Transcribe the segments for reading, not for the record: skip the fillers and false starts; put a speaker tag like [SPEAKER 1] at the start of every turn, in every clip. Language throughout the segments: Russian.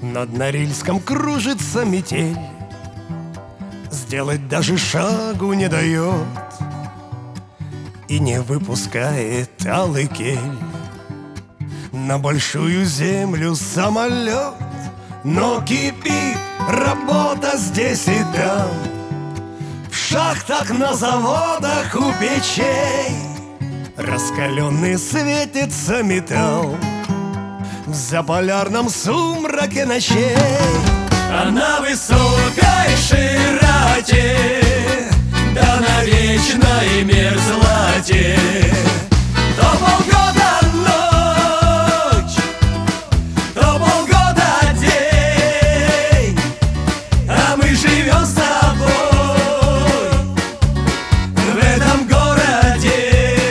[SPEAKER 1] Над Норильском кружится метель, сделать даже шагу не дает и не выпускает алый кель. На большую землю самолет, но кипит работа здесь и там. В шахтах, на заводах, у печей раскаленный светится металл. В заполярном сумраке ночей,
[SPEAKER 2] а на высокой широте, да на вечной мерзлоте, то полгода ночь, то полгода день, а мы живем с тобой в этом городе.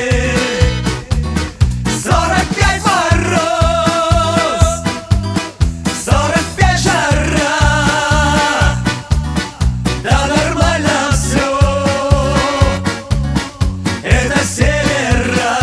[SPEAKER 2] 45 мороз, 45 жара, да нормально все, это севера.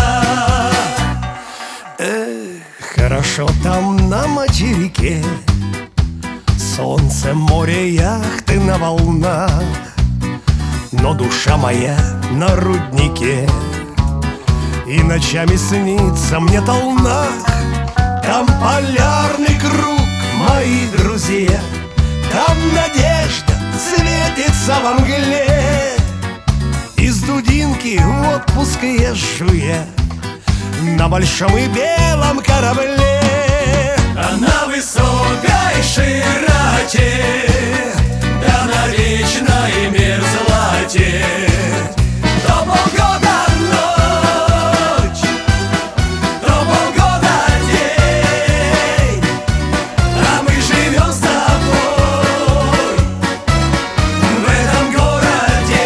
[SPEAKER 1] Хорошо там на материке, солнце, море, яхты на волнах, но душа моя на руднике, и ночами снится мне толнах. Там полярный круг, мои друзья, там надежда светится во мгле. Из Дудинки в отпуск езжу я на большом и белом корабле.
[SPEAKER 2] А на высокой широте, да на вечной мерзлоте, то полгода ночь, то полгода день, а мы живем с тобой в этом городе.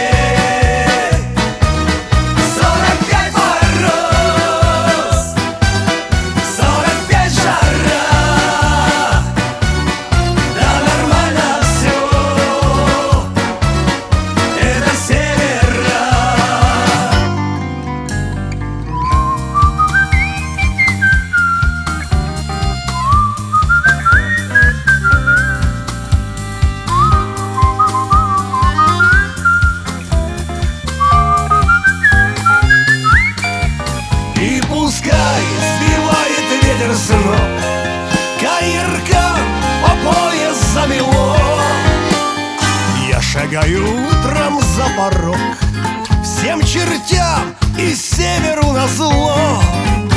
[SPEAKER 2] 45 мороз, 45 жара, да нормально все, это севера.
[SPEAKER 1] И пускай сбивает ветер с ног каиркам по пояс замело, я шагаю утром за порог всем чертям и северу назло.